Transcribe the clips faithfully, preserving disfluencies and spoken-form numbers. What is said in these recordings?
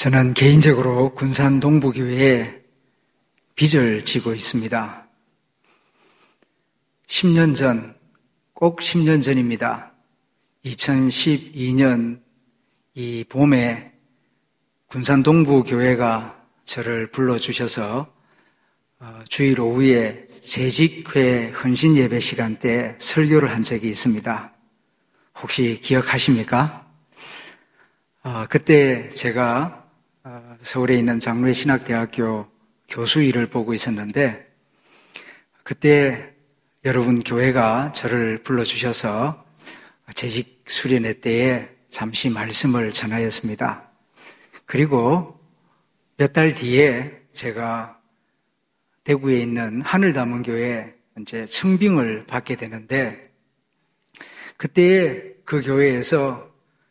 저는 개인적으로 군산 동부교회에 빚을 지고 있습니다. 십 년 전, 꼭 십 년 전입니다. 이천십이 년 이 봄에 군산 동부교회가 저를 불러주셔서 주일 오후에 재직회 헌신 예배 시간 때 설교를 한 적이 있습니다. 혹시 기억하십니까? 어, 그때 제가 어, 서울에 있는 장로회 신학대학교 교수 일을 보고 있었는데 그때 여러분 교회가 저를 불러주셔서 재직 수련회 때에 잠시 말씀을 전하였습니다. 그리고 몇 달 뒤에 제가 대구에 있는 하늘담원교회에 이제 청빙을 받게 되는데 그때 그 교회에서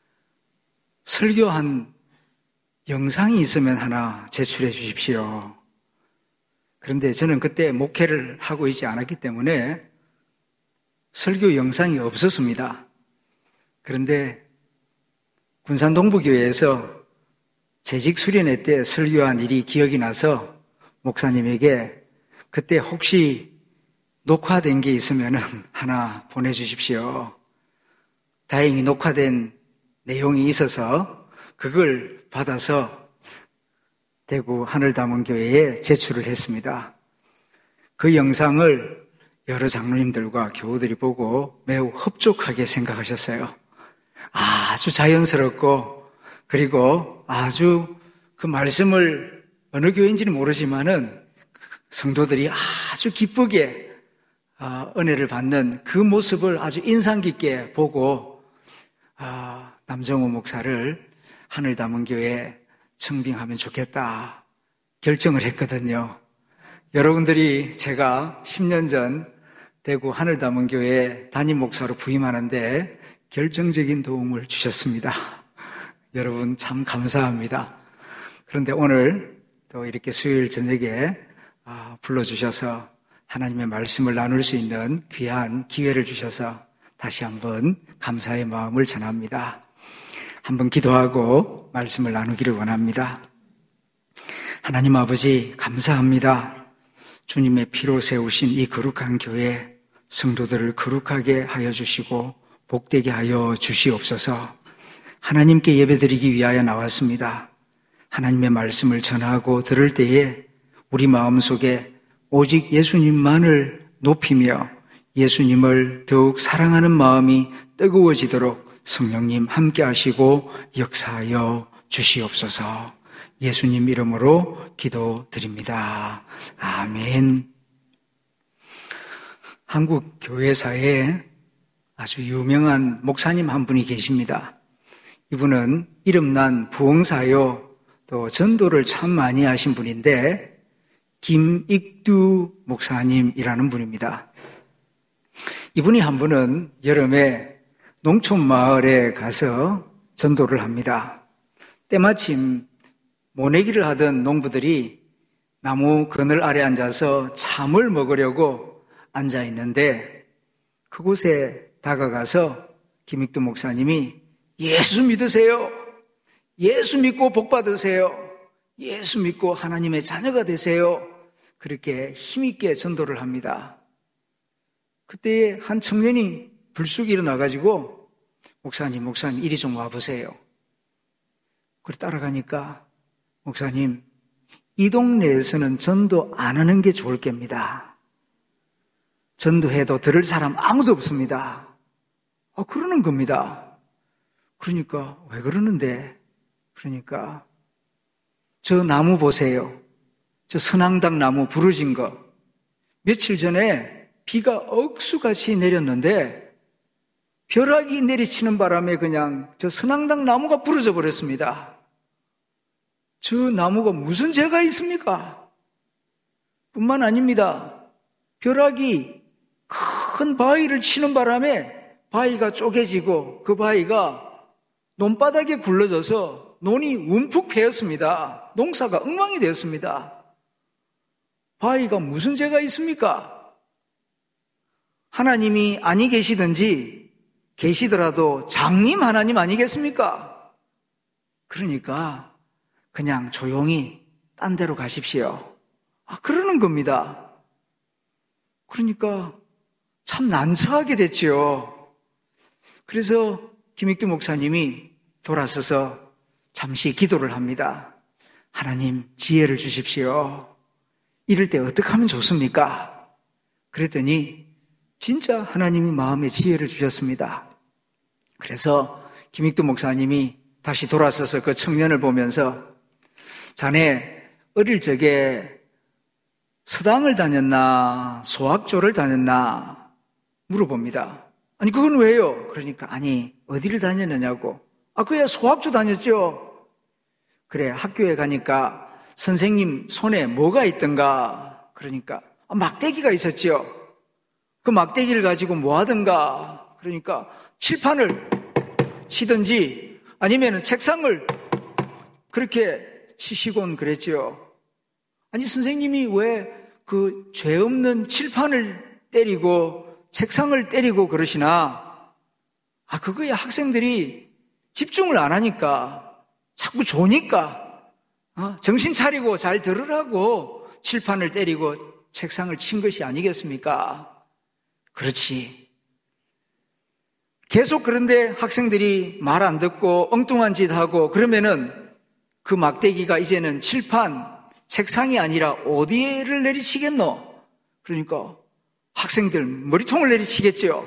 설교한 영상이 있으면 하나 제출해 주십시오. 그런데 저는 그때 목회를 하고 있지 않았기 때문에 설교 영상이 없었습니다. 그런데 군산 동부교회에서 재직 수련회 때 설교한 일이 기억이 나서 목사님에게 그때 혹시 녹화된 게 있으면 하나 보내주십시오. 다행히 녹화된 내용이 있어서 그걸 받아서 대구 하늘담원교회에 제출을 했습니다. 그 영상을 여러 장로님들과 교우들이 보고 매우 흡족하게 생각하셨어요. 아주 자연스럽고 그리고 아주 그 말씀을 어느 교회인지는 모르지만은 성도들이 아주 기쁘게 은혜를 받는 그 모습을 아주 인상 깊게 보고 남정호 목사를 하늘담원교회에 청빙하면 좋겠다 결정을 했거든요. 여러분들이 제가 십 년 전 대구 하늘담원교회 담임 목사로 부임하는데 결정적인 도움을 주셨습니다. 여러분 참 감사합니다. 그런데 오늘 또 이렇게 수요일 저녁에 불러주셔서 하나님의 말씀을 나눌 수 있는 귀한 기회를 주셔서 다시 한번 감사의 마음을 전합니다. 한번 기도하고 말씀을 나누기를 원합니다. 하나님 아버지 감사합니다. 주님의 피로 세우신 이 거룩한 교회 성도들을 거룩하게 하여 주시고 복되게 하여 주시옵소서. 하나님께 예배드리기 위하여 나왔습니다. 하나님의 말씀을 전하고 들을 때에 우리 마음속에 오직 예수님만을 높이며 예수님을 더욱 사랑하는 마음이 뜨거워지도록 성령님 함께 하시고 역사하여 주시옵소서. 예수님 이름으로 기도드립니다. 아멘. 한국 교회사에 아주 유명한 목사님 한 분이 계십니다. 이분은 이름난 부흥사요 또 전도를 참 많이 하신 분인데 김익두 목사님이라는 분입니다. 이분이 한 분은 여름에 농촌 마을에 가서 전도를 합니다. 때마침 모내기를 하던 농부들이 나무 그늘 아래 앉아서 참을 먹으려고 앉아 있는데 그곳에 다가가서 김익두 목사님이 예수 믿으세요. 예수 믿고 복 받으세요. 예수 믿고 하나님의 자녀가 되세요. 그렇게 힘있게 전도를 합니다. 그때 한 청년이 불쑥 일어나가지고 목사님, 목사님 이리 좀 와보세요. 그래 따라가니까 목사님, 이 동네에서는 전도 안 하는 게 좋을 겁니다. 전도해도 들을 사람 아무도 없습니다. 어, 그러는 겁니다. 그러니까 왜 그러는데? 그러니까 저 나무 보세요. 저 선앙당 나무 부러진 거. 며칠 전에 비가 억수같이 내렸는데 벼락이 내리치는 바람에 그냥 저 선앙당 나무가 부러져 버렸습니다. 저 나무가 무슨 죄가 있습니까? 뿐만 아닙니다. 벼락이 큰 바위를 치는 바람에 바위가 쪼개지고 그 바위가 논바닥에 굴러져서 논이 움푹 패였습니다. 농사가 엉망이 되었습니다. 바위가 무슨 죄가 있습니까? 하나님이 아니 계시든지 계시더라도 장님 하나님 아니겠습니까? 그러니까 그냥 조용히 딴 데로 가십시오. 아, 그러는 겁니다. 그러니까 참 난처하게 됐지요. 그래서 김익두 목사님이 돌아서서 잠시 기도를 합니다. 하나님, 지혜를 주십시오. 이럴 때 어떻게 하면 좋습니까? 그랬더니 진짜 하나님이 마음에 지혜를 주셨습니다. 그래서 김익두 목사님이 다시 돌아서서 그 청년을 보면서 자네 어릴 적에 서당을 다녔나 소학조를 다녔나 물어봅니다. 아니 그건 왜요? 그러니까 아니 어디를 다녔느냐고. 아 그야 소학조 다녔죠. 그래 학교에 가니까 선생님 손에 뭐가 있던가. 그러니까 아, 막대기가 있었죠. 그 막대기를 가지고 뭐 하던가. 그러니까 칠판을 치든지 아니면 책상을 그렇게 치시곤 그랬죠. 아니 선생님이 왜 그 죄 없는 칠판을 때리고 책상을 때리고 그러시나? 아 그거야 학생들이 집중을 안 하니까 자꾸 조니까 어? 정신 차리고 잘 들으라고 칠판을 때리고 책상을 친 것이 아니겠습니까? 그렇지. 계속 그런데 학생들이 말 안 듣고 엉뚱한 짓 하고 그러면은 그 막대기가 이제는 칠판, 책상이 아니라 어디를 내리치겠노? 그러니까 학생들 머리통을 내리치겠죠.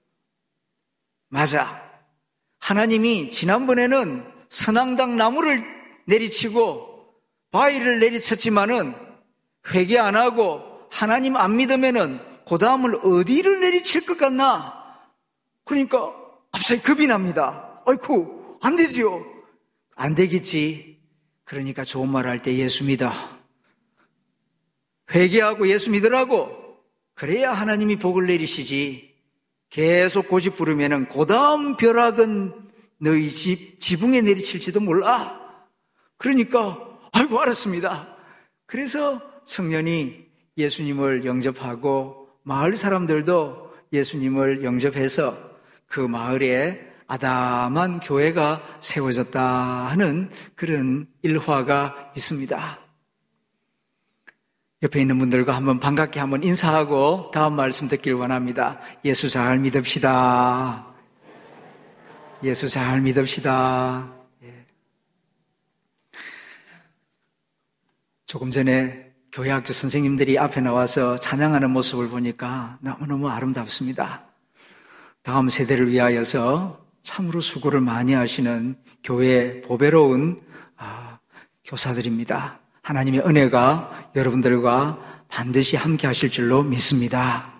맞아. 하나님이 지난번에는 선앙당 나무를 내리치고 바위를 내리쳤지만은 회개 안 하고 하나님 안 믿으면은 그 다음을 어디를 내리칠 것 같나? 그러니까 갑자기 겁이 납니다. 아이쿠 안 되지요. 안 되겠지. 그러니까 좋은 말 할 때 예수 믿어. 회개하고 예수 믿으라고. 그래야 하나님이 복을 내리시지. 계속 고집 부르면은 그 다음 벼락은 너희 집 지붕에 내리칠지도 몰라. 그러니까 아이고 알았습니다. 그래서 청년이 예수님을 영접하고 마을 사람들도 예수님을 영접해서 그 마을에 아담한 교회가 세워졌다 하는 그런 일화가 있습니다. 옆에 있는 분들과 한번 반갑게 한번 인사하고 다음 말씀 듣길 원합니다. 예수 잘 믿읍시다. 예수 잘 믿읍시다. 예. 조금 전에 교회학교 선생님들이 앞에 나와서 찬양하는 모습을 보니까 너무너무 아름답습니다. 다음 세대를 위하여서 참으로 수고를 많이 하시는 교회의 보배로운 아, 교사들입니다. 하나님의 은혜가 여러분들과 반드시 함께 하실 줄로 믿습니다.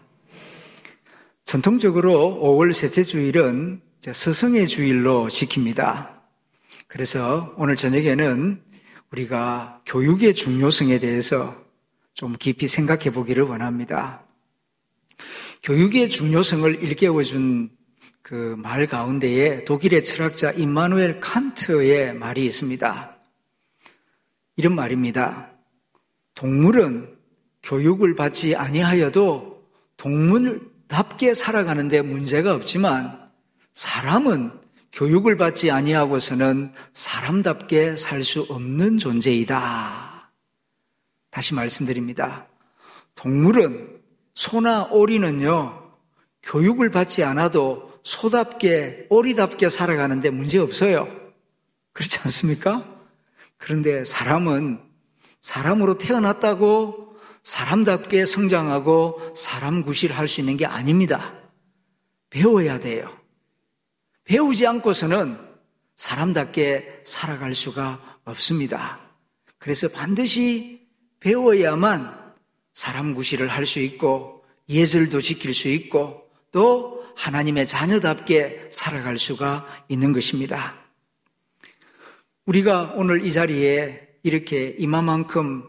전통적으로 오월 셋째 주일은 스승의 주일로 지킵니다. 그래서 오늘 저녁에는 우리가 교육의 중요성에 대해서 좀 깊이 생각해 보기를 원합니다. 교육의 중요성을 일깨워준 그 말 가운데에 독일의 철학자 임마누엘 칸트의 말이 있습니다. 이런 말입니다. 동물은 교육을 받지 아니하여도 동물답게 살아가는 데 문제가 없지만 사람은 교육을 받지 아니하고서는 사람답게 살 수 없는 존재이다. 다시 말씀드립니다. 동물은 소나 오리는요, 교육을 받지 않아도 소답게, 오리답게 살아가는데 문제 없어요. 그렇지 않습니까? 그런데 사람은 사람으로 태어났다고 사람답게 성장하고 사람 구실할 수 있는 게 아닙니다. 배워야 돼요. 배우지 않고서는 사람답게 살아갈 수가 없습니다. 그래서 반드시 배워야만 사람 구실을 할 수 있고 예절도 지킬 수 있고 또 하나님의 자녀답게 살아갈 수가 있는 것입니다. 우리가 오늘 이 자리에 이렇게 이만큼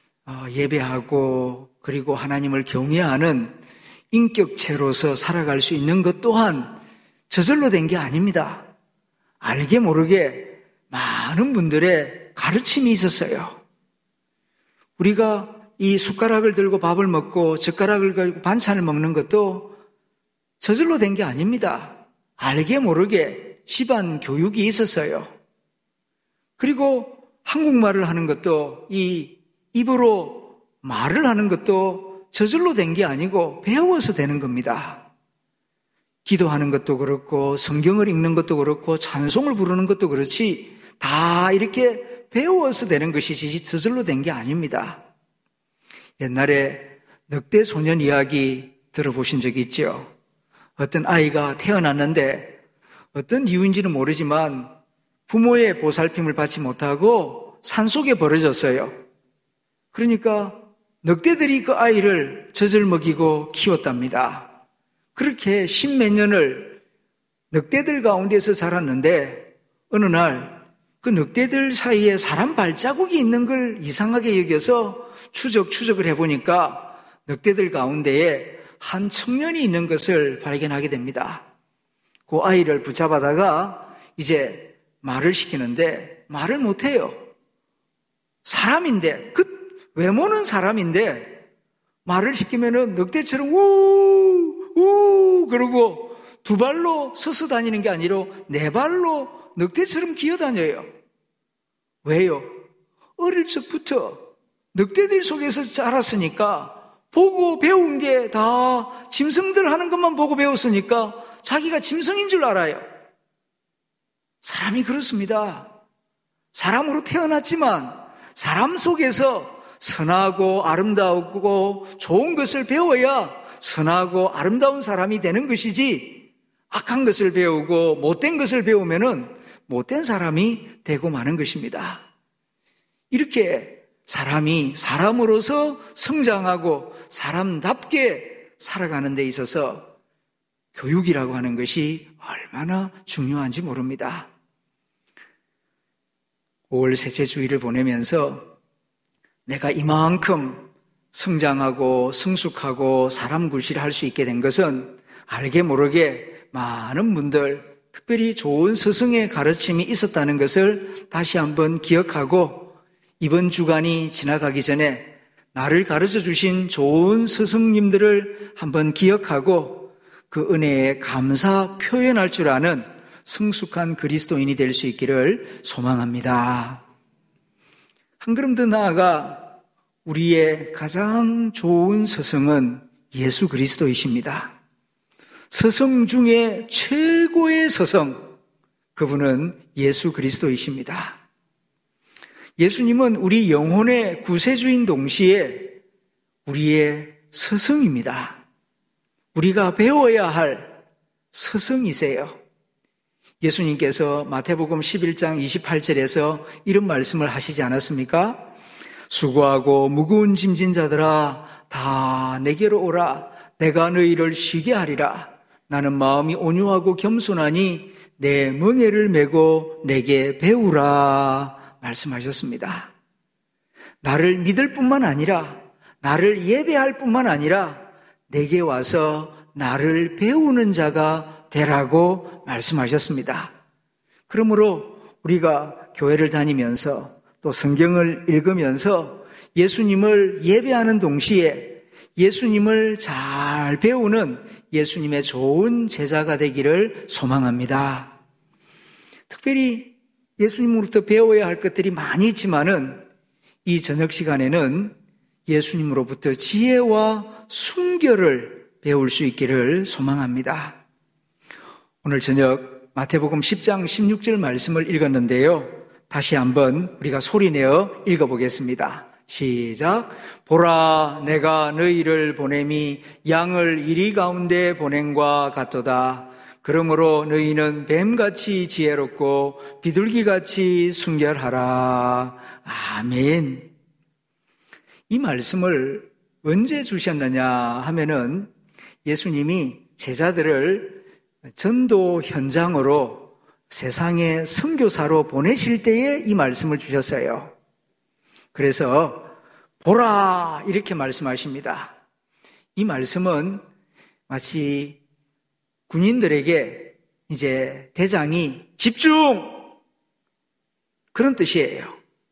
예배하고 그리고 하나님을 경외하는 인격체로서 살아갈 수 있는 것 또한 저절로 된 게 아닙니다. 알게 모르게 많은 분들의 가르침이 있었어요. 우리가 이 숟가락을 들고 밥을 먹고 젓가락을 가지고 반찬을 먹는 것도 저절로 된 게 아닙니다. 알게 모르게 집안 교육이 있었어요. 그리고 한국말을 하는 것도 이 입으로 말을 하는 것도 저절로 된 게 아니고 배워서 되는 겁니다. 기도하는 것도 그렇고 성경을 읽는 것도 그렇고 찬송을 부르는 것도 그렇지 다 이렇게 배워서 되는 것이지 저절로 된 게 아닙니다. 옛날에 늑대 소년 이야기 들어보신 적이 있죠? 어떤 아이가 태어났는데 어떤 이유인지는 모르지만 부모의 보살핌을 받지 못하고 산속에 버려졌어요. 그러니까 늑대들이 그 아이를 젖을 먹이고 키웠답니다. 그렇게 십몇 년을 늑대들 가운데서 자랐는데 어느 날 그 늑대들 사이에 사람 발자국이 있는 걸 이상하게 여겨서 추적 추적을 해보니까 늑대들 가운데에 한 청년이 있는 것을 발견하게 됩니다. 그 아이를 붙잡아다가 이제 말을 시키는데 말을 못해요. 사람인데, 그 외모는 사람인데 말을 시키면은 늑대처럼 우, 우 그러고 두 발로 서서 다니는 게 아니라 네 발로 늑대처럼 기어다녀요. 왜요? 어릴 적부터 늑대들 속에서 자랐으니까 보고 배운 게 다 짐승들 하는 것만 보고 배웠으니까 자기가 짐승인 줄 알아요. 사람이 그렇습니다. 사람으로 태어났지만 사람 속에서 선하고 아름다우고 좋은 것을 배워야 선하고 아름다운 사람이 되는 것이지 악한 것을 배우고 못된 것을 배우면은 못된 사람이 되고 마는 것입니다. 이렇게 사람이 사람으로서 성장하고 사람답게 살아가는 데 있어서 교육이라고 하는 것이 얼마나 중요한지 모릅니다. 오월 셋째 주일을 보내면서 내가 이만큼 성장하고 성숙하고 사람 굴실할 수 있게 된 것은 알게 모르게 많은 분들 특별히 좋은 스승의 가르침이 있었다는 것을 다시 한번 기억하고 이번 주간이 지나가기 전에 나를 가르쳐 주신 좋은 스승님들을 한번 기억하고 그 은혜에 감사 표현할 줄 아는 성숙한 그리스도인이 될 수 있기를 소망합니다. 한 걸음 더 나아가 우리의 가장 좋은 스승은 예수 그리스도이십니다. 스승 중에 최고의 스승, 그분은 예수 그리스도이십니다. 예수님은 우리 영혼의 구세주인 동시에 우리의 스승입니다. 우리가 배워야 할 스승이세요. 예수님께서 마태복음 십일 장 이십팔 절에서 이런 말씀을 하시지 않았습니까? 수고하고 무거운 짐진 자들아 다 내게로 오라. 내가 너희를 쉬게 하리라. 나는 마음이 온유하고 겸손하니 내 멍에를 메고 내게 배우라 말씀하셨습니다. 나를 믿을 뿐만 아니라 나를 예배할 뿐만 아니라 내게 와서 나를 배우는 자가 되라고 말씀하셨습니다. 그러므로 우리가 교회를 다니면서 또 성경을 읽으면서 예수님을 예배하는 동시에 예수님을 잘 배우는 예수님의 좋은 제자가 되기를 소망합니다. 특별히 예수님으로부터 배워야 할 것들이 많이 있지만은 이 저녁 시간에는 예수님으로부터 지혜와 순결을 배울 수 있기를 소망합니다. 오늘 저녁 마태복음 십 장 십육 절 말씀을 읽었는데요. 다시 한번 우리가 소리내어 읽어보겠습니다. 시작. 보라, 내가 너희를 보냄이 양을 이리 가운데 보냄과 같도다. 그러므로 너희는 뱀같이 지혜롭고 비둘기같이 순결하라. 아멘. 이 말씀을 언제 주셨느냐 하면은 예수님이 제자들을 전도 현장으로 세상의 선교사로 보내실 때에 이 말씀을 주셨어요. 그래서 보라 이렇게 말씀하십니다. 이 말씀은 마치 군인들에게 이제 대장이 집중! 그런 뜻이에요.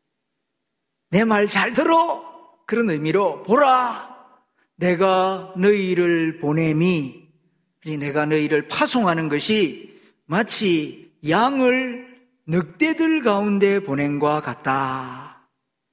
내 말 잘 들어! 그런 의미로 보라! 내가 너희를 보냄이 내가 너희를 파송하는 것이 마치 양을 늑대들 가운데 보냄과 같다.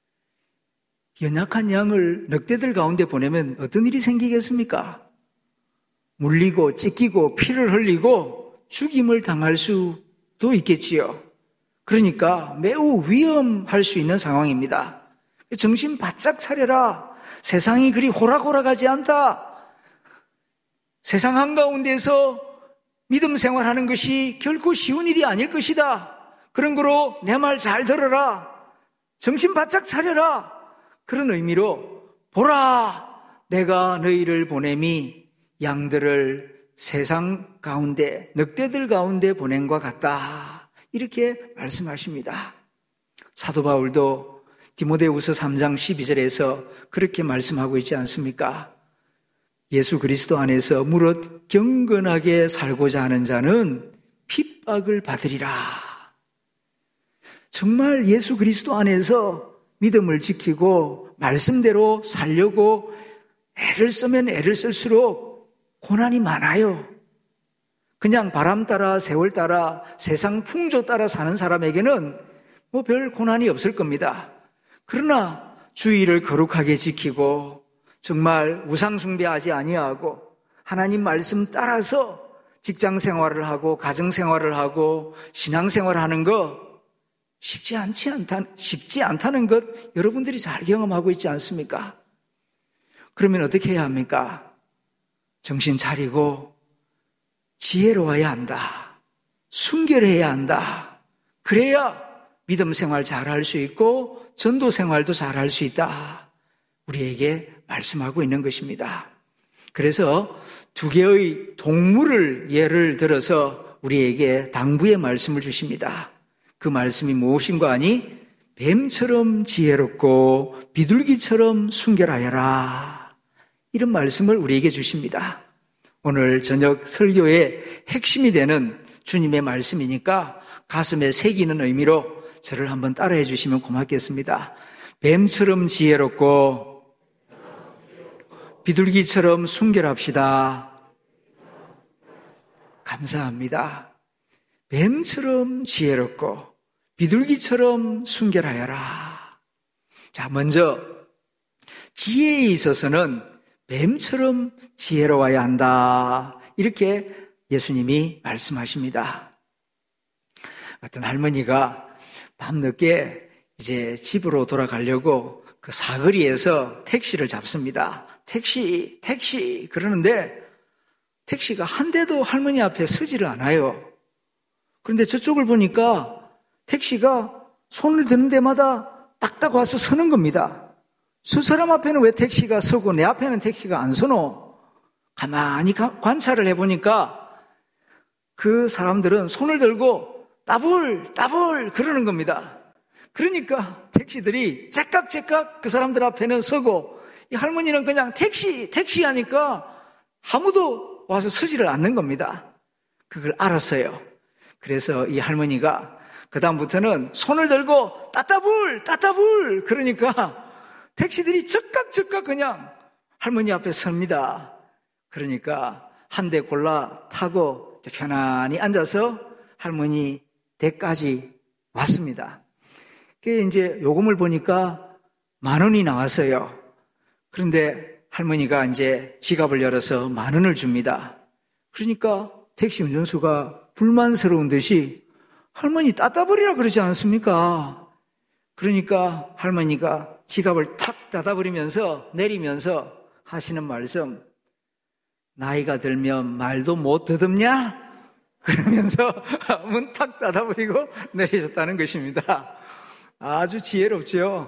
연약한 양을 늑대들 가운데 보내면 어떤 일이 생기겠습니까? 물리고 찢기고 피를 흘리고 죽임을 당할 수도 있겠지요. 그러니까 매우 위험할 수 있는 상황입니다. 정신 바짝 차려라. 세상이 그리 호락호락하지 않다. 세상 한가운데서 믿음 생활하는 것이 결코 쉬운 일이 아닐 것이다. 그런 거로 내 말 잘 들어라. 정신 바짝 차려라. 그런 의미로 보라, 내가 너희를 보냄이 양들을 세상 가운데, 늑대들 가운데 보냄과 같다. 이렇게 말씀하십니다. 사도 바울도 디모데후서 삼 장 십이 절에서 그렇게 말씀하고 있지 않습니까? 예수 그리스도 안에서 무릇 경건하게 살고자 하는 자는 핍박을 받으리라. 정말 예수 그리스도 안에서 믿음을 지키고 말씀대로 살려고 애를 쓰면 애를 쓸수록 고난이 많아요. 그냥 바람 따라 세월 따라 세상 풍조 따라 사는 사람에게는 뭐 별 고난이 없을 겁니다. 그러나 주의를 거룩하게 지키고 정말 우상 숭배하지 아니하고 하나님 말씀 따라서 직장 생활을 하고 가정 생활을 하고 신앙 생활을 하는 거 쉽지 않지 않다, 쉽지 않다는 것 여러분들이 잘 경험하고 있지 않습니까? 그러면 어떻게 해야 합니까? 정신 차리고 지혜로워야 한다. 순결해야 한다. 그래야 믿음 생활 잘할 수 있고 전도 생활도 잘할 수 있다. 우리에게 말씀하고 있는 것입니다. 그래서 두 개의 동물을 예를 들어서 우리에게 당부의 말씀을 주십니다. 그 말씀이 무엇인가 하니 뱀처럼 지혜롭고 비둘기처럼 순결하여라. 이런 말씀을 우리에게 주십니다. 오늘 저녁 설교의 핵심이 되는 주님의 말씀이니까 가슴에 새기는 의미로 저를 한번 따라해 주시면 고맙겠습니다. 뱀처럼 지혜롭고 비둘기처럼 순결합시다. 감사합니다. 뱀처럼 지혜롭고 비둘기처럼 순결하여라. 자, 먼저 지혜에 있어서는 뱀처럼 지혜로워야 한다. 이렇게 예수님이 말씀하십니다. 어떤 할머니가 밤늦게 이제 집으로 돌아가려고 그 사거리에서 택시를 잡습니다. 택시, 택시 그러는데 택시가 한 대도 할머니 앞에 서지를 않아요. 그런데 저쪽을 보니까 택시가 손을 드는 데마다 딱딱 와서 서는 겁니다. 저 사람 앞에는 왜 택시가 서고 내 앞에는 택시가 안 서노? 가만히 관찰을 해보니까 그 사람들은 손을 들고 따불 따불 그러는 겁니다. 그러니까 택시들이 째깍째깍 그 사람들 앞에는 서고 이 할머니는 그냥 택시 택시 하니까 아무도 와서 서지를 않는 겁니다. 그걸 알았어요. 그래서 이 할머니가 그 다음부터는 손을 들고 따따불 따따불 그러니까 택시들이 적각적각 그냥 할머니 앞에 섭니다. 그러니까 한 대 골라 타고 편안히 앉아서 할머니 댁까지 왔습니다. 그게 이제 요금을 보니까 만 원이 나왔어요. 그런데 할머니가 이제 지갑을 열어서 만 원을 줍니다. 그러니까 택시 운전수가 불만스러운 듯이 할머니 따따버리라 그러지 않습니까? 그러니까 할머니가 지갑을 탁 닫아버리면서 내리면서 하시는 말씀, 나이가 들면 말도 못 더듬냐? 그러면서 문 탁 닫아버리고 내리셨다는 것입니다. 아주 지혜롭죠.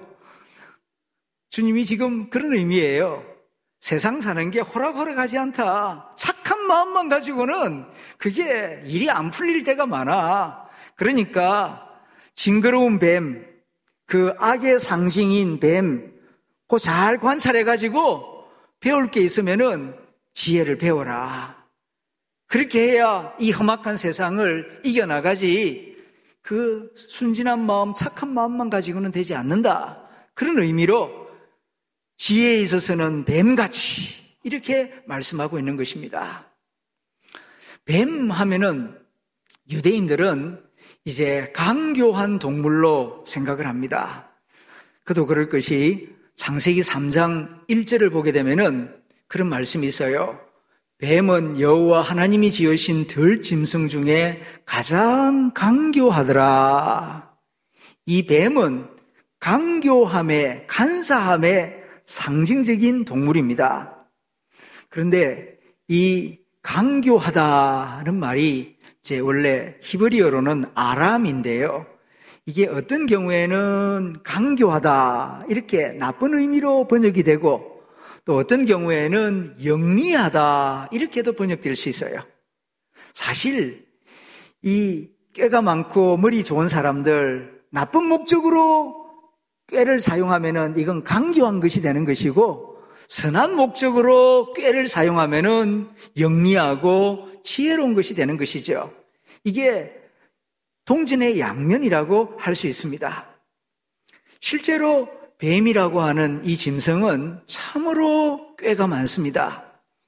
주님이 지금 그런 의미예요. 세상 사는 게 호락호락하지 않다. 착한 마음만 가지고는 그게 일이 안 풀릴 때가 많아. 그러니까 징그러운 뱀, 그 악의 상징인 뱀, 그거 잘 관찰해가지고 배울 게 있으면은 지혜를 배워라. 그렇게 해야 이 험악한 세상을 이겨나가지 그 순진한 마음, 착한 마음만 가지고는 되지 않는다. 그런 의미로 지혜에 있어서는 뱀같이 이렇게 말씀하고 있는 것입니다. 뱀 하면은 유대인들은 이제 강교한 동물로 생각을 합니다. 그도 그럴 것이 창세기 삼 장 일 절을 보게 되면은 그런 말씀이 있어요. 뱀은 여호와 하나님이 지으신 들 짐승 중에 가장 강교하더라. 이 뱀은 강교함의, 간사함의 상징적인 동물입니다. 그런데 이 강교하다는 말이 이제 원래 히브리어로는 아람인데요. 이게 어떤 경우에는 강교하다 이렇게 나쁜 의미로 번역이 되고 또 어떤 경우에는 영리하다 이렇게도 번역될 수 있어요. 사실 이 꾀가 많고 머리 좋은 사람들 나쁜 목적으로 꾀를 사용하면은 이건 강교한 것이 되는 것이고 선한 목적으로 꾀를 사용하면은 영리하고 지혜로운 것이 되는 것이죠. 이게 동전의 양면이라고 할 수 있습니다. 실제로 뱀이라고 하는 이 짐승은 참으로 꾀가 많습니다.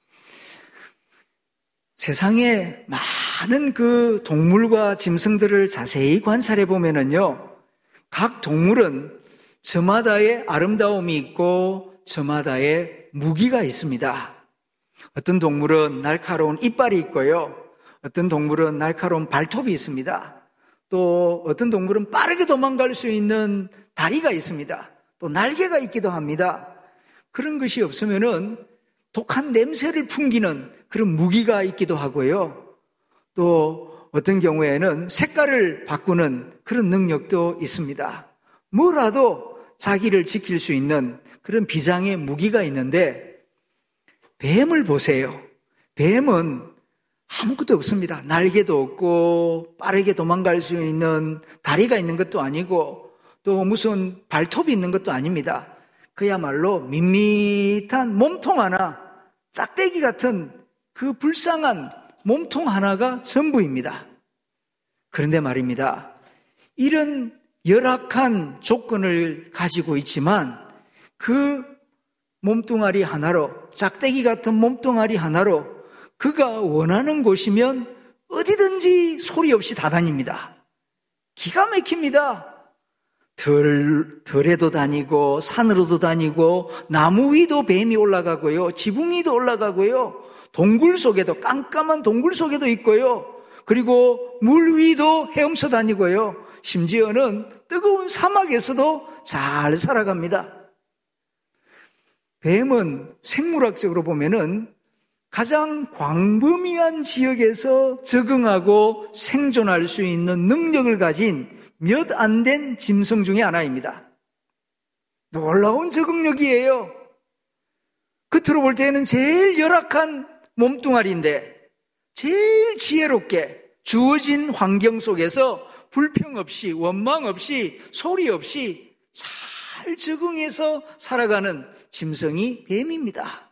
세상에 많은 그 동물과 짐승들을 자세히 관찰해 보면은요, 각 동물은 저마다의 아름다움이 있고 저마다의 무기가 있습니다. 어떤 동물은 날카로운 이빨이 있고요. 어떤 동물은 날카로운 발톱이 있습니다. 또 어떤 동물은 빠르게 도망갈 수 있는 다리가 있습니다. 또 날개가 있기도 합니다. 그런 것이 없으면은 독한 냄새를 풍기는 그런 무기가 있기도 하고요. 또 어떤 경우에는 색깔을 바꾸는 그런 능력도 있습니다. 뭐라도 자기를 지킬 수 있는 그런 비장의 무기가 있는데 뱀을 보세요. 뱀은 아무것도 없습니다. 날개도 없고 빠르게 도망갈 수 있는 다리가 있는 것도 아니고 또 무슨 발톱이 있는 것도 아닙니다. 그야말로 밋밋한 몸통 하나, 짝대기 같은 그 불쌍한 몸통 하나가 전부입니다. 그런데 말입니다. 이런 열악한 조건을 가지고 있지만 그 몸뚱아리 하나로, 짝대기 같은 몸뚱아리 하나로 그가 원하는 곳이면 어디든지 소리 없이 다 다닙니다. 기가 막힙니다. 들, 들에도 다니고 산으로도 다니고 나무 위도 뱀이 올라가고요. 지붕 위도 올라가고요. 동굴 속에도, 깜깜한 동굴 속에도 있고요. 그리고 물 위도 헤엄쳐 다니고요. 심지어는 뜨거운 사막에서도 잘 살아갑니다. 뱀은 생물학적으로 보면은 가장 광범위한 지역에서 적응하고 생존할 수 있는 능력을 가진 몇 안 된 짐승 중에 하나입니다. 놀라운 적응력이에요. 겉으로 볼 때는 제일 열악한 몸뚱아리인데 제일 지혜롭게 주어진 환경 속에서 불평 없이, 원망 없이, 소리 없이 잘 적응해서 살아가는 짐승이 뱀입니다.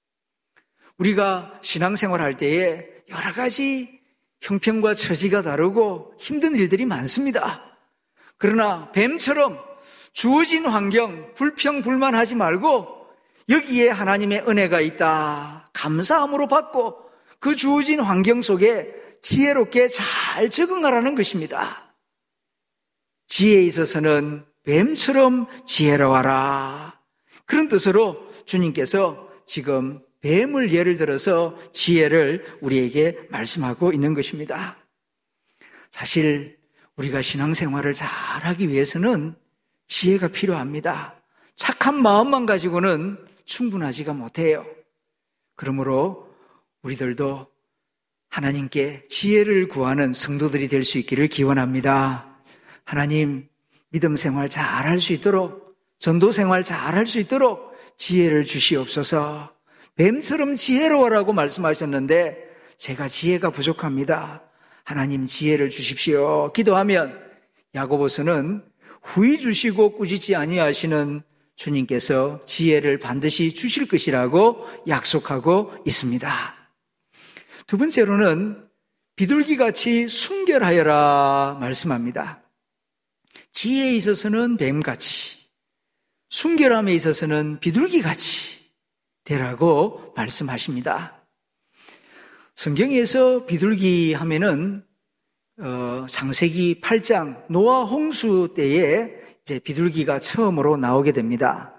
우리가 신앙생활 할 때에 여러 가지 형편과 처지가 다르고 힘든 일들이 많습니다. 그러나 뱀처럼 주어진 환경 불평 불만하지 말고 여기에 하나님의 은혜가 있다 감사함으로 받고 그 주어진 환경 속에 지혜롭게 잘 적응하라는 것입니다. 지혜에 있어서는 뱀처럼 지혜로워라, 그런 뜻으로 주님께서 지금 뱀을 예를 들어서 지혜를 우리에게 말씀하고 있는 것입니다. 사실 우리가 신앙생활을 잘하기 위해서는 지혜가 필요합니다. 착한 마음만 가지고는 충분하지가 못해요. 그러므로 우리들도 하나님께 지혜를 구하는 성도들이 될 수 있기를 기원합니다. 하나님, 믿음 생활 잘할 수 있도록, 전도 생활 잘할 수 있도록 지혜를 주시옵소서. 뱀처럼 지혜로워라고 말씀하셨는데 제가 지혜가 부족합니다. 하나님 지혜를 주십시오. 기도하면 야고보서는 후히 주시고 꾸짖지 아니하시는 주님께서 지혜를 반드시 주실 것이라고 약속하고 있습니다. 두 번째로는 비둘기같이 순결하여라 말씀합니다. 지혜에 있어서는 뱀같이, 순결함에 있어서는 비둘기같이 되라고 말씀하십니다. 성경에서 비둘기 하면은 어, 창세기 팔 장 노아 홍수 때에 이제 비둘기가 처음으로 나오게 됩니다.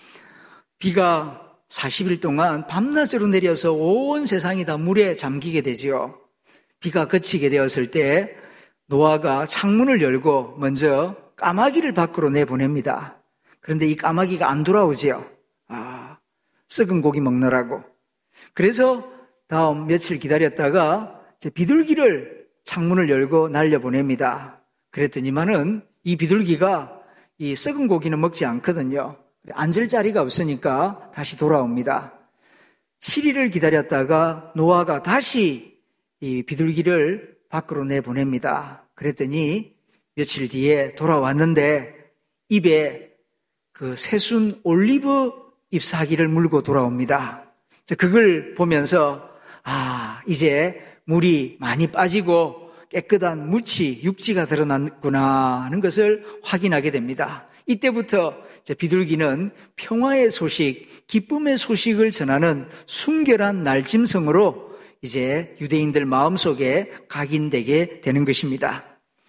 비가 사십 일 동안 밤낮으로 내려서 온 세상이 다 물에 잠기게 되지요. 비가 그치게 되었을 때 노아가 창문을 열고 먼저 까마귀를 밖으로 내보냅니다. 그런데 이 까마귀가 안 돌아오지요. 아, 썩은 고기 먹느라고. 그래서 다음 며칠 기다렸다가 이제 비둘기를 창문을 열고 날려보냅니다. 그랬더니만은 이 비둘기가 이 썩은 고기는 먹지 않거든요. 앉을 자리가 없으니까 다시 돌아옵니다. 칠 일을 기다렸다가 노아가 다시 이 비둘기를 밖으로 내보냅니다. 그랬더니 며칠 뒤에 돌아왔는데 입에 그 새순 올리브 잎사귀를 물고 돌아옵니다. 그걸 보면서 아, 이제 물이 많이 빠지고 깨끗한 무치, 육지가 드러났구나 하는 것을 확인하게 됩니다. 이때부터 비둘기는 평화의 소식, 기쁨의 소식을 전하는 순결한 날짐승으로 이제 유대인들 마음속에 각인되게 되는 것입니다.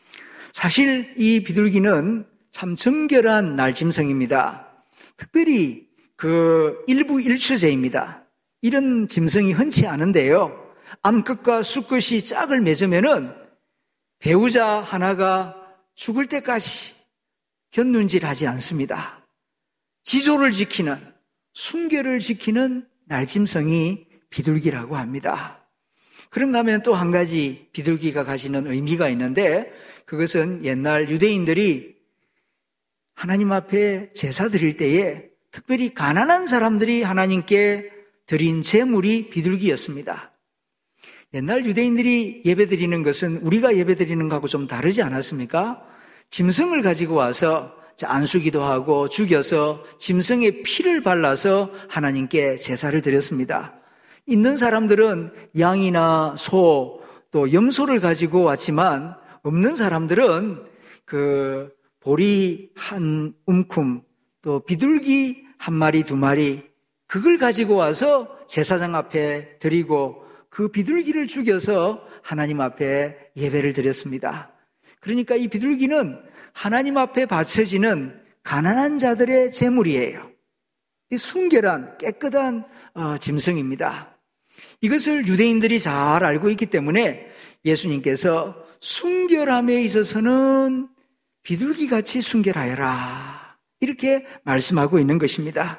사실 이 비둘기는 참 정결한 날짐승입니다. 특별히 그 일부 일처제입니다. 이런 짐승이 흔치 않은데요. 암컷과 수컷이 짝을 맺으면은 배우자 하나가 죽을 때까지 곁눈질하지 않습니다. 지조를 지키는, 순결을 지키는 날짐승이 비둘기라고 합니다. 그런가 하면 또 한 가지 비둘기가 가지는 의미가 있는데 그것은 옛날 유대인들이 하나님 앞에 제사 드릴 때에 특별히 가난한 사람들이 하나님께 드린 제물이 비둘기였습니다. 옛날 유대인들이 예배드리는 것은 우리가 예배드리는 것하고 좀 다르지 않았습니까? 짐승을 가지고 와서 안수기도 하고 죽여서 짐승의 피를 발라서 하나님께 제사를 드렸습니다. 있는 사람들은 양이나 소, 또 염소를 가지고 왔지만 없는 사람들은 그 보리 한 움큼, 또 비둘기 한 마리, 두 마리 그걸 가지고 와서 제사장 앞에 드리고 그 비둘기를 죽여서 하나님 앞에 예배를 드렸습니다. 그러니까 이 비둘기는 하나님 앞에 바쳐지는 가난한 자들의 제물이에요. 이 순결한 깨끗한 어, 짐승입니다. 이것을 유대인들이 잘 알고 있기 때문에 예수님께서 순결함에 있어서는 비둘기같이 순결하여라 이렇게 말씀하고 있는 것입니다.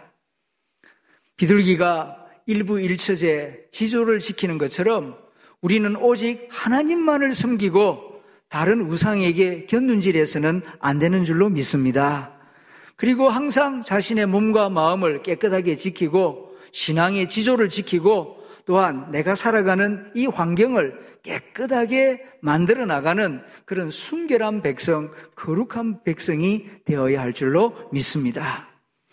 비둘기가 일부 일처제 지조를 지키는 것처럼 우리는 오직 하나님만을 섬기고 다른 우상에게 곁눈질해서는 안 되는 줄로 믿습니다. 그리고 항상 자신의 몸과 마음을 깨끗하게 지키고 신앙의 지조를 지키고 또한 내가 살아가는 이 환경을 깨끗하게 만들어 나가는 그런 순결한 백성, 거룩한 백성이 되어야 할 줄로 믿습니다.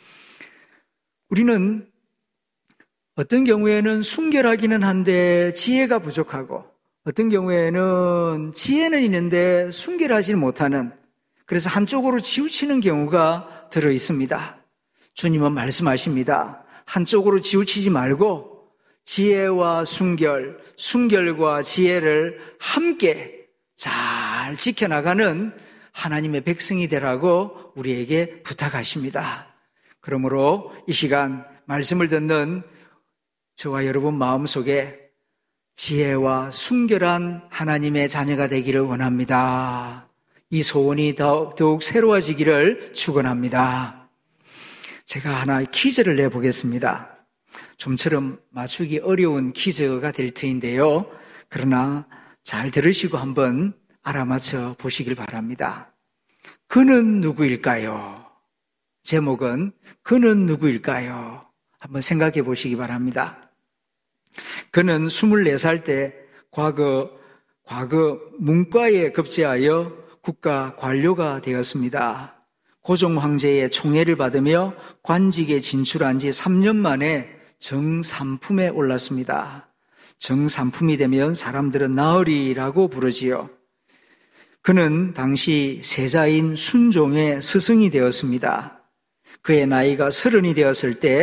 우리는 어떤 경우에는 순결하기는 한데 지혜가 부족하고 어떤 경우에는 지혜는 있는데 순결하지 못하는 그래서 한쪽으로 치우치는 경우가 들어 있습니다. 주님은 말씀하십니다. 한쪽으로 치우치지 말고 지혜와 순결, 순결과 지혜를 함께 잘 지켜나가는 하나님의 백성이 되라고 우리에게 부탁하십니다. 그러므로 이 시간 말씀을 듣는 저와 여러분 마음속에 지혜와 순결한 하나님의 자녀가 되기를 원합니다. 이 소원이 더욱, 더욱 새로워지기를 축원합니다. 제가 하나의 퀴즈를 내보겠습니다. 좀처럼 맞추기 어려운 퀴즈가 될 터인데요. 그러나 잘 들으시고 한번 알아맞혀 보시길 바랍니다. 그는 누구일까요? 제목은 그는 누구일까요? 한번 생각해 보시기 바랍니다. 그는 스물네 살 때 과거, 과거 문과에 급제하여 국가 관료가 되었습니다. 고종 황제의 총애를 받으며 관직에 진출한 지 삼 년 만에 정삼품에 올랐습니다. 정삼품이 되면 사람들은 나으리라고 부르지요. 그는 당시 세자인 순종의 스승이 되었습니다. 그의 나이가 서른이 되었을 때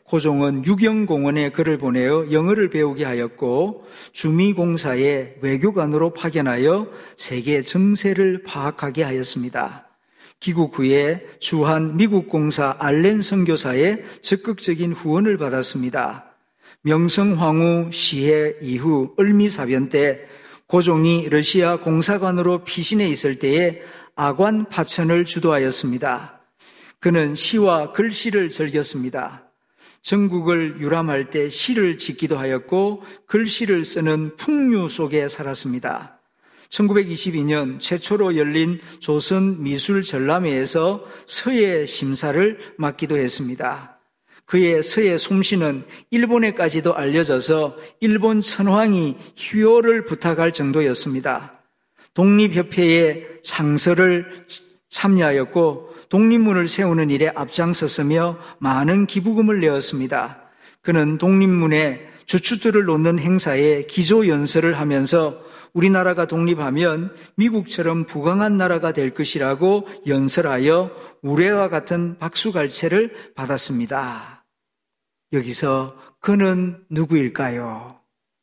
고종은 유경공원에 그를 보내어 영어를 배우게 하였고 주미공사에 외교관으로 파견하여 세계 정세를 파악하게 하였습니다. 귀국 후에 주한 미국 공사 알렌 선교사의 적극적인 후원을 받았습니다. 명성황후 시해 이후 을미사변 때 고종이 러시아 공사관으로 피신해 있을 때에 아관 파천을 주도하였습니다. 그는 시와 글씨를 즐겼습니다. 전국을 유람할 때 시를 짓기도 하였고 글씨를 쓰는 풍류 속에 살았습니다. 천구백이십이 년 최초로 열린 조선 미술 전람회에서 서예 심사를 맡기도 했습니다. 그의 서예 솜씨는 일본에까지도 알려져서 일본 천황이 휴요를 부탁할 정도였습니다. 독립협회의 창설을 참여하였고 독립문을 세우는 일에 앞장섰으며 많은 기부금을 내었습니다. 그는 독립문에 주춧돌을 놓는 행사에 기조연설을 하면서 우리나라가 독립하면 미국처럼 부강한 나라가 될 것이라고 연설하여 우레와 같은 박수갈채를 받았습니다. 여기서 그는 누구일까요?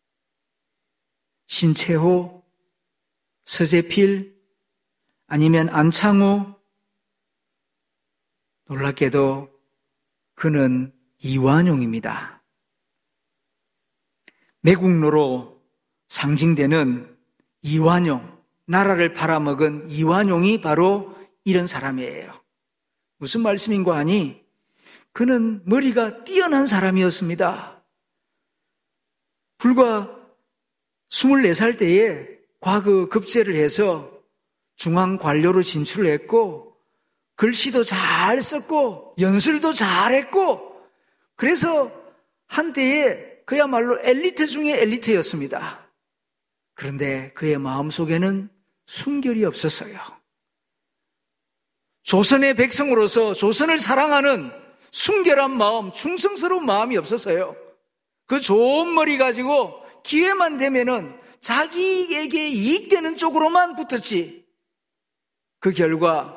신채호, 서재필, 아니면 안창호? 놀랍게도 그는 이완용입니다. 매국노로 상징되는 이완용, 나라를 팔아먹은 이완용이 바로 이런 사람이에요. 무슨 말씀인가 하니 그는 머리가 뛰어난 사람이었습니다. 불과 스물네 살 때에 과거 급제를 해서 중앙 관료로 진출을 했고 글씨도 잘 썼고 연설도 잘했고 그래서 한때에 그야말로 엘리트 중에 엘리트였습니다. 그런데 그의 마음속에는 순결이 없었어요. 조선의 백성으로서 조선을 사랑하는 순결한 마음, 충성스러운 마음이 없었어요. 그 좋은 머리 가지고 기회만 되면은 자기에게 이익되는 쪽으로만 붙었지. 그 결과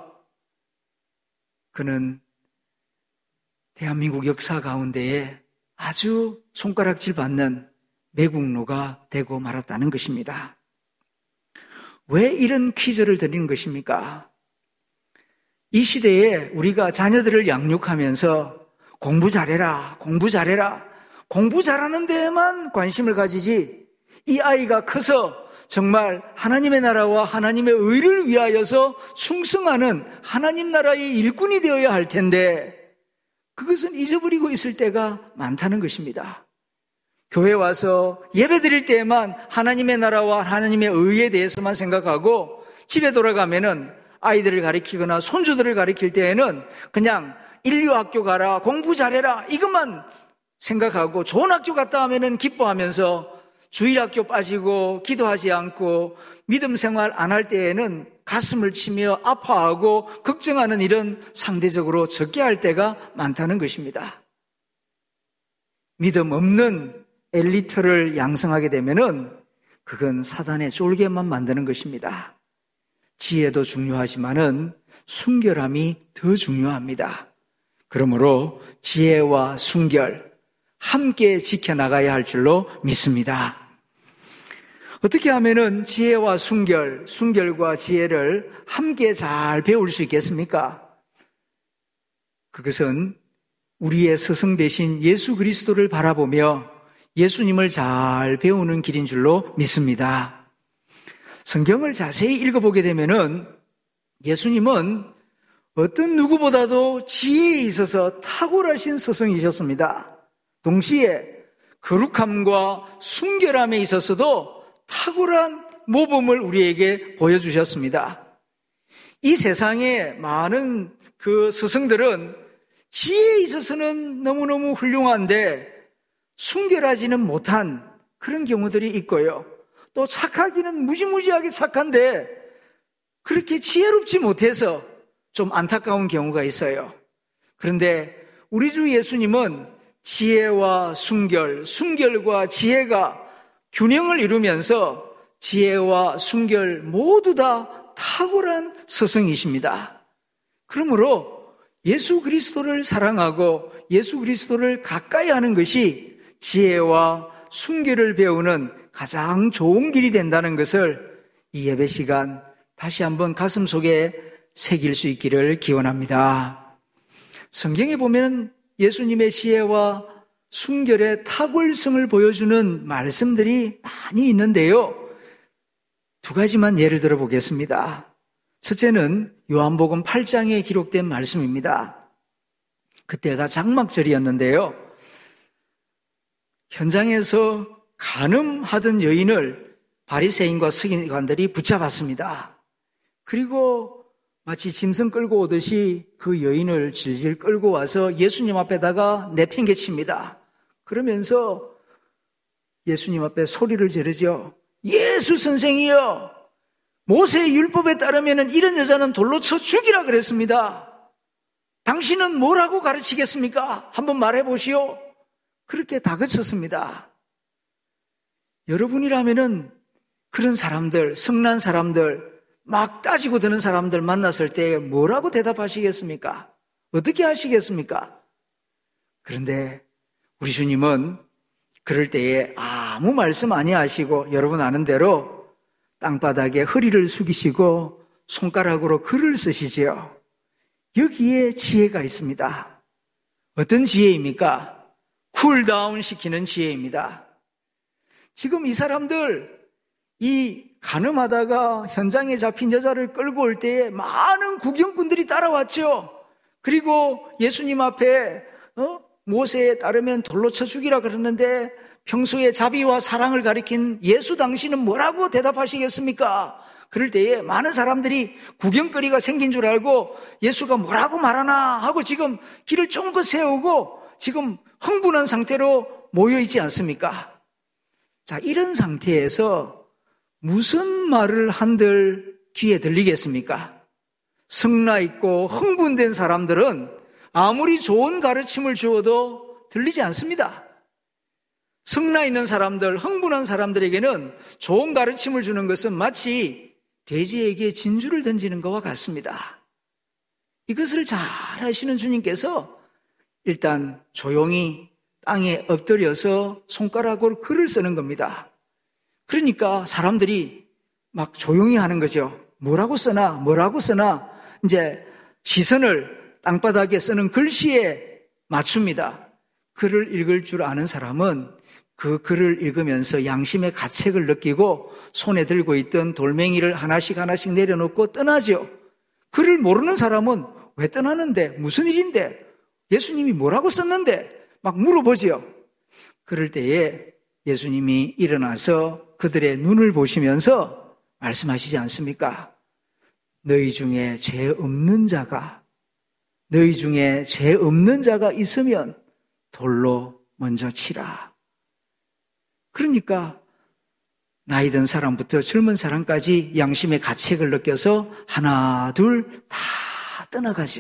그는 대한민국 역사 가운데에 아주 손가락질 받는 매국노가 되고 말았다는 것입니다. 왜 이런 퀴즈를 드리는 것입니까? 이 시대에 우리가 자녀들을 양육하면서 공부 잘해라, 공부 잘해라, 공부 잘하는 데에만 관심을 가지지 이 아이가 커서 정말 하나님의 나라와 하나님의 의를 위하여서 충성하는 하나님 나라의 일꾼이 되어야 할 텐데 그것은 잊어버리고 있을 때가 많다는 것입니다. 교회 와서 예배 드릴 때에만 하나님의 나라와 하나님의 의에 대해서만 생각하고 집에 돌아가면은 아이들을 가르치거나 손주들을 가르칠 때에는 그냥 인류학교 가라, 공부 잘해라 이것만 생각하고 좋은 학교 갔다 하면은 기뻐하면서 주일학교 빠지고 기도하지 않고 믿음 생활 안 할 때에는 가슴을 치며 아파하고 걱정하는 일은 상대적으로 적게 할 때가 많다는 것입니다. 믿음 없는 엘리트를 양성하게 되면은 그건 사단의 쫄개만 만드는 것입니다. 지혜도 중요하지만은 순결함이 더 중요합니다. 그러므로 지혜와 순결 함께 지켜나가야 할 줄로 믿습니다. 어떻게 하면은 지혜와 순결, 순결과 지혜를 함께 잘 배울 수 있겠습니까? 그것은 우리의 스승 되신 예수 그리스도를 바라보며 예수님을 잘 배우는 길인 줄로 믿습니다. 성경을 자세히 읽어보게 되면은 예수님은 어떤 누구보다도 지혜에 있어서 탁월하신 스승이셨습니다. 동시에 거룩함과 순결함에 있어서도 탁월한 모범을 우리에게 보여주셨습니다. 이 세상에 많은 그 스승들은 지혜에 있어서는 너무너무 훌륭한데 순결하지는 못한 그런 경우들이 있고요. 또 착하기는 무지무지하게 착한데 그렇게 지혜롭지 못해서 좀 안타까운 경우가 있어요. 그런데 우리 주 예수님은 지혜와 순결, 순결과 지혜가 균형을 이루면서 지혜와 순결 모두 다 탁월한 스승이십니다. 그러므로 예수 그리스도를 사랑하고 예수 그리스도를 가까이 하는 것이 지혜와 순결을 배우는 가장 좋은 길이 된다는 것을 이 예배 시간 다시 한번 가슴속에 새길 수 있기를 기원합니다. 성경에 보면 예수님의 지혜와 순결의 탁월성을 보여주는 말씀들이 많이 있는데요. 두 가지만 예를 들어 보겠습니다. 첫째는 요한복음 팔 장에 기록된 말씀입니다. 그때가 장막절이었는데요. 현장에서 간음하던 여인을 바리새인과 서기관들이 붙잡았습니다. 그리고 마치 짐승 끌고 오듯이 그 여인을 질질 끌고 와서 예수님 앞에다가 내팽개칩니다. 그러면서 예수님 앞에 소리를 지르죠. 예수 선생이여, 모세의 율법에 따르면 이런 여자는 돌로 쳐 죽이라 그랬습니다. 당신은 뭐라고 가르치겠습니까? 한번 말해보시오. 그렇게 다그쳤습니다. 여러분이라면은 그런 사람들, 성난 사람들, 막 따지고 드는 사람들 만났을 때 뭐라고 대답하시겠습니까? 어떻게 하시겠습니까? 그런데 우리 주님은 그럴 때에 아무 말씀 아니 하시고 여러분 아는 대로 땅바닥에 허리를 숙이시고 손가락으로 글을 쓰시지요. 여기에 지혜가 있습니다. 어떤 지혜입니까? 쿨다운 시키는 지혜입니다. 지금 이 사람들 이 간음하다가 현장에 잡힌 여자를 끌고 올 때에 많은 구경꾼들이 따라왔죠. 그리고 예수님 앞에 어? 모세에 따르면 돌로 쳐 죽이라 그러는데 평소에 자비와 사랑을 가리킨 예수 당신은 뭐라고 대답하시겠습니까? 그럴 때에 많은 사람들이 구경거리가 생긴 줄 알고 예수가 뭐라고 말하나 하고 지금 길을 쫑긋 세우고 지금 흥분한 상태로 모여있지 않습니까? 자, 이런 상태에서 무슨 말을 한들 귀에 들리겠습니까? 성나 있고 흥분된 사람들은 아무리 좋은 가르침을 주어도 들리지 않습니다. 성나 있는 사람들, 흥분한 사람들에게는 좋은 가르침을 주는 것은 마치 돼지에게 진주를 던지는 것과 같습니다. 이것을 잘 아시는 주님께서 일단 조용히 땅에 엎드려서 손가락으로 글을 쓰는 겁니다. 그러니까 사람들이 막 조용히 하는 거죠. 뭐라고 쓰나 뭐라고 쓰나 이제 시선을 땅바닥에 쓰는 글씨에 맞춥니다. 글을 읽을 줄 아는 사람은 그 글을 읽으면서 양심의 가책을 느끼고 손에 들고 있던 돌멩이를 하나씩 하나씩 내려놓고 떠나죠. 글을 모르는 사람은 왜 떠나는데? 무슨 일인데? 예수님이 뭐라고 썼는데? 막 물어보죠. 그럴 때에 예수님이 일어나서 그들의 눈을 보시면서 말씀하시지 않습니까? 너희 중에 죄 없는 자가 너희 중에 죄 없는 자가 있으면 돌로 먼저 치라. 그러니까 나이 든 사람부터 젊은 사람까지 양심의 가책을 느껴서 하나 둘 다 떠나가죠.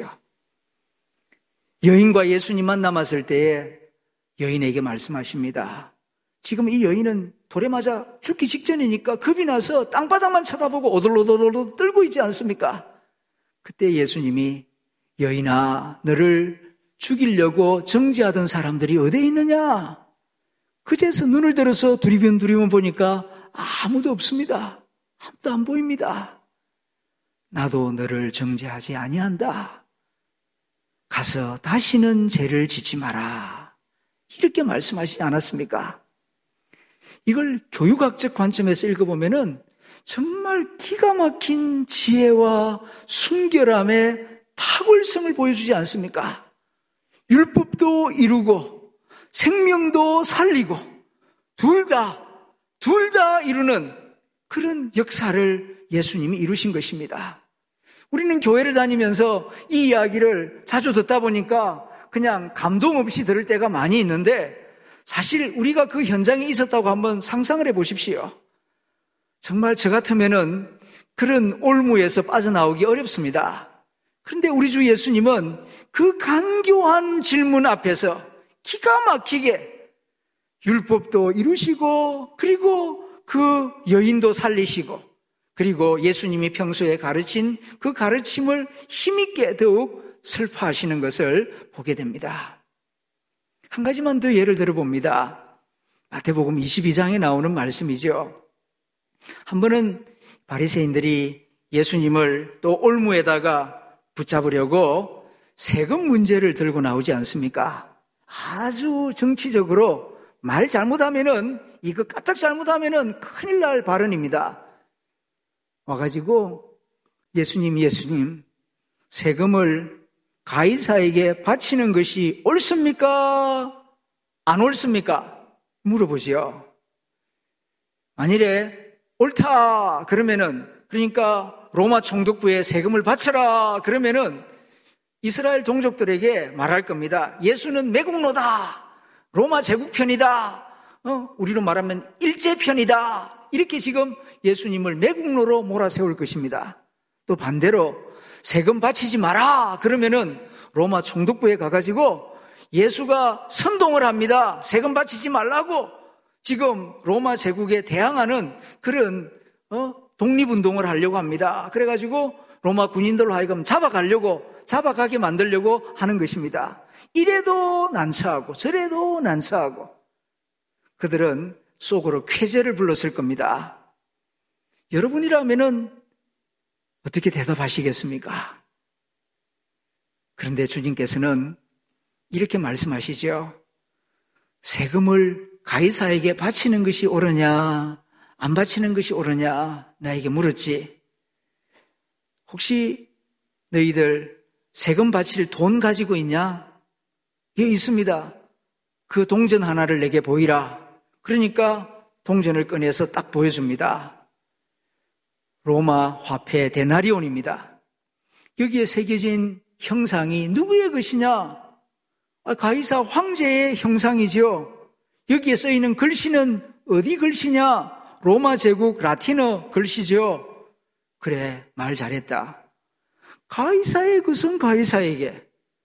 여인과 예수님만 남았을 때에 여인에게 말씀하십니다. 지금 이 여인은 돌에 맞아 죽기 직전이니까 겁이 나서 땅바닥만 쳐다보고 오돌오돌오돌 떨고 있지 않습니까? 그때 예수님이 여인아, 너를 죽이려고 정죄하던 사람들이 어디에 있느냐? 그제서 눈을 들어서 두리번 두리번 보니까 아무도 없습니다. 아무도 안 보입니다. 나도 너를 정죄하지 아니한다. 가서 다시는 죄를 짓지 마라. 이렇게 말씀하시지 않았습니까? 이걸 교육학적 관점에서 읽어보면은 정말 기가 막힌 지혜와 순결함의 탁월성을 보여주지 않습니까? 율법도 이루고 생명도 살리고 둘 다, 둘 다 이루는 그런 역사를 예수님이 이루신 것입니다. 우리는 교회를 다니면서 이 이야기를 자주 듣다 보니까 그냥 감동 없이 들을 때가 많이 있는데 사실 우리가 그 현장에 있었다고 한번 상상을 해 보십시오. 정말 저 같으면은 그런 올무에서 빠져나오기 어렵습니다. 그런데 우리 주 예수님은 그 간교한 질문 앞에서 기가 막히게 율법도 이루시고 그리고 그 여인도 살리시고 그리고 예수님이 평소에 가르친 그 가르침을 힘있게 더욱 설파하시는 것을 보게 됩니다. 한 가지만 더 예를 들어봅니다. 마태복음 이십이 장에 나오는 말씀이죠. 한 번은 바리새인들이 예수님을 또 올무에다가 붙잡으려고 세금 문제를 들고 나오지 않습니까? 아주 정치적으로 말 잘못하면은, 이거 까딱 잘못하면은 큰일 날 발언입니다. 와가지고 예수님, 예수님, 세금을 가이사에게 바치는 것이 옳습니까? 안 옳습니까? 물어보지요. 만일에 옳다 그러면은, 그러니까 로마 총독부에 세금을 바쳐라 그러면은 이스라엘 동족들에게 말할 겁니다. 예수는 매국노다, 로마 제국 편이다, 어? 우리로 말하면 일제 편이다, 이렇게 지금 예수님을 매국노로 몰아세울 것입니다. 또 반대로 세금 바치지 마라 그러면은 로마 총독부에 가가지고 예수가 선동을 합니다, 세금 바치지 말라고, 지금 로마 제국에 대항하는 그런 어? 독립운동을 하려고 합니다. 그래가지고 로마 군인들로 하여금 잡아가려고, 잡아가게 만들려고 하는 것입니다. 이래도 난처하고 저래도 난처하고 그들은 속으로 쾌재를 불렀을 겁니다. 여러분이라면은 어떻게 대답하시겠습니까? 그런데 주님께서는 이렇게 말씀하시죠. 세금을 가이사에게 바치는 것이 옳으냐 안 바치는 것이 옳으냐 나에게 물었지. 혹시 너희들 세금 바칠 돈 가지고 있냐? 예, 있습니다. 그 동전 하나를 내게 보이라. 그러니까 동전을 꺼내서 딱 보여줍니다. 로마 화폐 데나리온입니다. 여기에 새겨진 형상이 누구의 것이냐? 아, 가이사 황제의 형상이죠. 여기에 써있는 글씨는 어디 글씨냐? 로마 제국 라틴어 글씨죠. 그래, 말 잘했다. 가이사의 것은 가이사에게,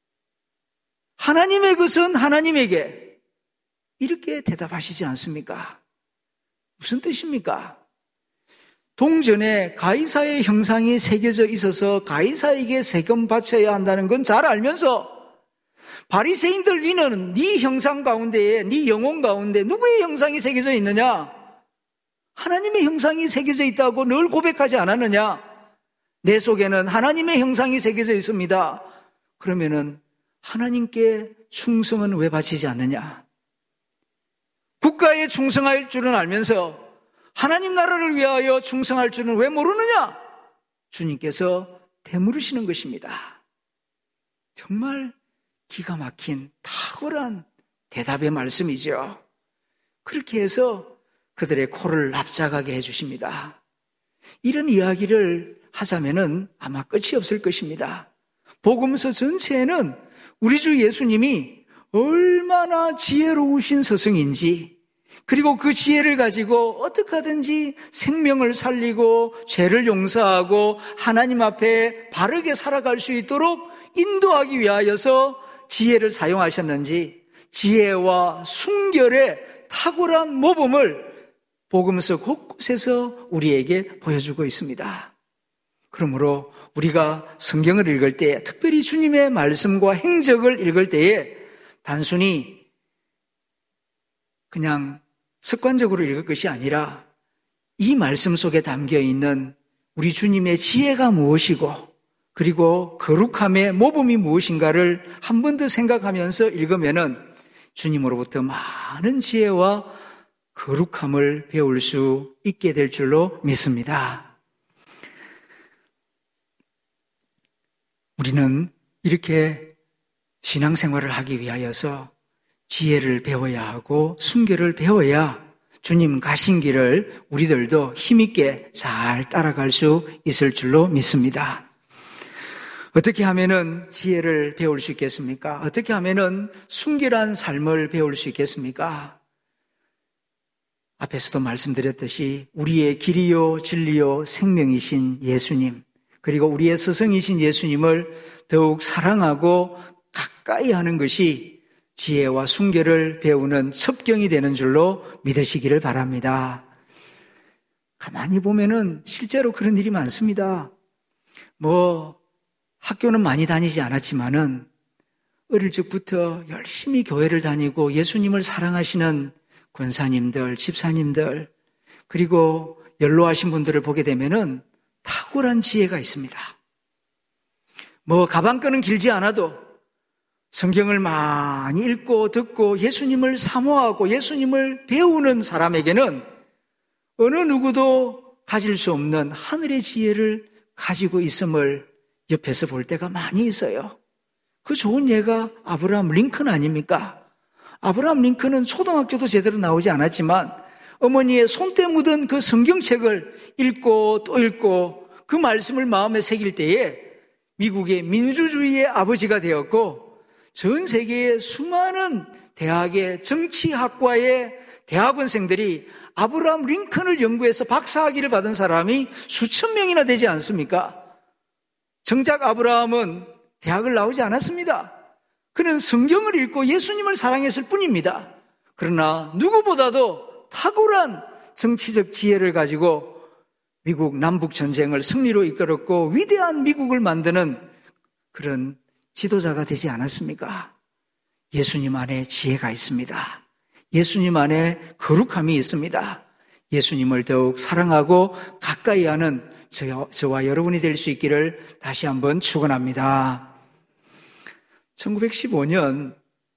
하나님의 것은 하나님에게, 이렇게 대답하시지 않습니까? 무슨 뜻입니까? 동전에 가이사의 형상이 새겨져 있어서 가이사에게 세금 바쳐야 한다는 건 잘 알면서 바리새인들, 니는 네 형상 가운데에, 네 영혼 가운데 누구의 형상이 새겨져 있느냐? 하나님의 형상이 새겨져 있다고 늘 고백하지 않았느냐? 내 속에는 하나님의 형상이 새겨져 있습니다. 그러면은 하나님께 충성은 왜 바치지 않느냐? 국가에 충성할 줄은 알면서 하나님 나라를 위하여 충성할 줄은 왜 모르느냐? 주님께서 되물으시는 것입니다. 정말 기가 막힌 탁월한 대답의 말씀이죠. 그렇게 해서 그들의 코를 납작하게 해주십니다. 이런 이야기를 하자면은 아마 끝이 없을 것입니다. 복음서 전체에는 우리 주 예수님이 얼마나 지혜로우신 스승인지, 그리고 그 지혜를 가지고 어떻게 하든지 생명을 살리고 죄를 용서하고 하나님 앞에 바르게 살아갈 수 있도록 인도하기 위하여서 지혜를 사용하셨는지, 지혜와 순결의 탁월한 모범을 복음서 곳곳에서 우리에게 보여주고 있습니다. 그러므로 우리가 성경을 읽을 때, 특별히 주님의 말씀과 행적을 읽을 때에 단순히 그냥 습관적으로 읽을 것이 아니라 이 말씀 속에 담겨 있는 우리 주님의 지혜가 무엇이고, 그리고 거룩함의 모범이 무엇인가를 한 번 더 생각하면서 읽으면은 주님으로부터 많은 지혜와 거룩함을 배울 수 있게 될 줄로 믿습니다. 우리는 이렇게 신앙생활을 하기 위하여서 지혜를 배워야 하고 순결을 배워야 주님 가신 길을 우리들도 힘있게 잘 따라갈 수 있을 줄로 믿습니다. 어떻게 하면은 지혜를 배울 수 있겠습니까? 어떻게 하면은 순결한 삶을 배울 수 있겠습니까? 앞에서도 말씀드렸듯이 우리의 길이요 진리요 생명이신 예수님, 그리고 우리의 스승이신 예수님을 더욱 사랑하고 가까이 하는 것이 지혜와 순결을 배우는 첩경이 되는 줄로 믿으시기를 바랍니다. 가만히 보면은 실제로 그런 일이 많습니다. 뭐 학교는 많이 다니지 않았지만은 어릴 적부터 열심히 교회를 다니고 예수님을 사랑하시는 권사님들, 집사님들, 그리고 연로하신 분들을 보게 되면은 탁월한 지혜가 있습니다. 뭐 가방끈은 길지 않아도 성경을 많이 읽고 듣고 예수님을 사모하고 예수님을 배우는 사람에게는 어느 누구도 가질 수 없는 하늘의 지혜를 가지고 있음을 옆에서 볼 때가 많이 있어요. 그 좋은 예가 아브라함 링컨 아닙니까? 아브라함 링컨은 초등학교도 제대로 나오지 않았지만 어머니의 손때 묻은 그 성경책을 읽고 또 읽고 그 말씀을 마음에 새길 때에 미국의 민주주의의 아버지가 되었고 전 세계의 수많은 대학의 정치학과의 대학원생들이 아브라함 링컨을 연구해서 박사학위를 받은 사람이 수천 명이나 되지 않습니까? 정작 아브라함은 대학을 나오지 않았습니다. 그는 성경을 읽고 예수님을 사랑했을 뿐입니다. 그러나 누구보다도 탁월한 정치적 지혜를 가지고 미국 남북전쟁을 승리로 이끌었고 위대한 미국을 만드는 그런 지도자가 되지 않았습니까? 예수님 안에 지혜가 있습니다. 예수님 안에 거룩함이 있습니다. 예수님을 더욱 사랑하고 가까이 하는 저, 저와 여러분이 될 수 있기를 다시 한번 축원합니다. 천구백십오 년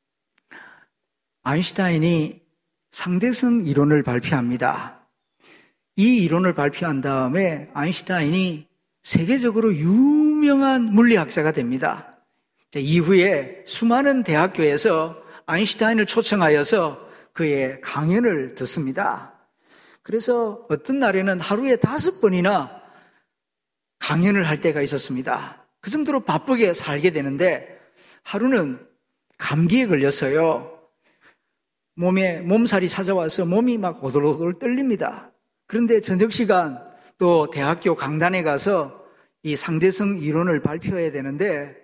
아인슈타인이 상대성 이론을 발표합니다. 이 이론을 발표한 다음에 아인슈타인이 세계적으로 유명한 물리학자가 됩니다. 이후에 수많은 대학교에서 아인슈타인을 초청하여서 그의 강연을 듣습니다. 그래서 어떤 날에는 하루에 다섯 번이나 강연을 할 때가 있었습니다. 그 정도로 바쁘게 살게 되는데 하루는 감기에 걸려서요. 몸에 몸살이 찾아와서 몸이 막 오돌오돌 떨립니다. 그런데 저녁 시간 또 대학교 강단에 가서 이 상대성 이론을 발표해야 되는데